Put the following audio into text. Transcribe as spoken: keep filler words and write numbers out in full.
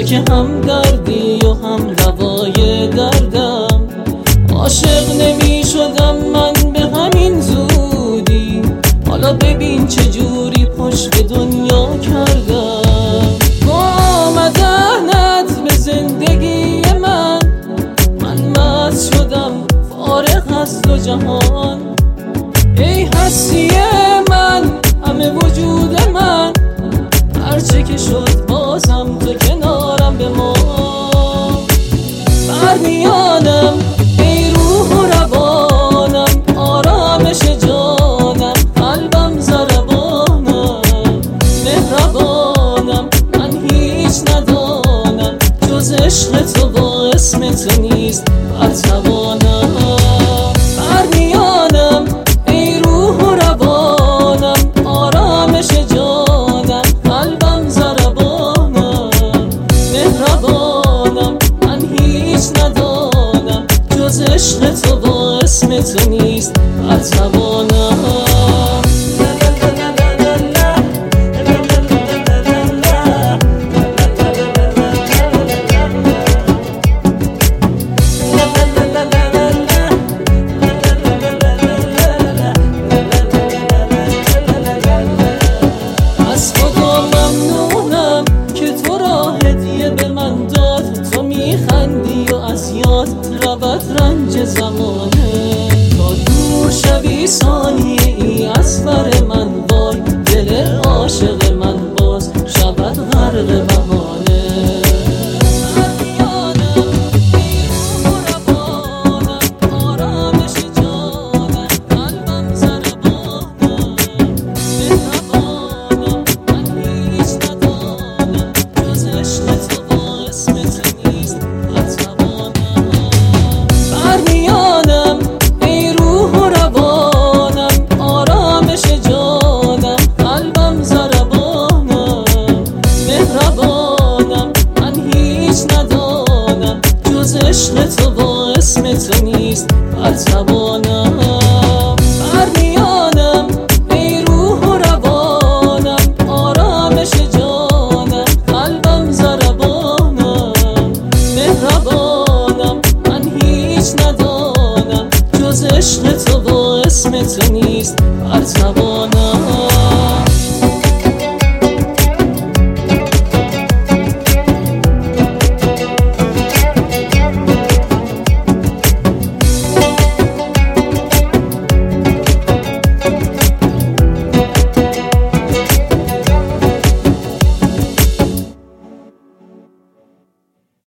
که هم دردی و هم دوای دردم. عاشق نمی شدم من به همین زودی، حالا ببین چجوری پشت دنیا کردم. با مدحنت به زندگی من، من مست شدم فارغ از دو جهان. ای هستی من، همه وجود من، هرچه که شد بازم تو کنارم بمان. برمیانم ای روح و روانم، آرامش جانم، قلبم ضربانم، مهربانم، من هیچ ندانم جز عشق تو با اسم تو نیست برتوانم. برمیانم ای روح و روانم، آرامش جانم، قلبم ضربانم، مهربانم، من هیچ ندانم جز عشق تو با اسم تو نیست برتوانم. میخندی و از یاد رود رنج زمانه، تا دور شوی ثانیه ای از بر من، وای دل عاشق من باز شود غرق بهانه. برمیانم ای روح و روانم، آرامش جانم، قلبم ضربانم، مهربانم، من هیچ ندانم جز عشق تو با اسم تو نیست برتوانم. برمیانم ای روح و روانم، آرامش جانم، قلبم ضربانم، مهربانم، من هیچ ندانم جز عشق تو با اسم تو نیست برتوانم.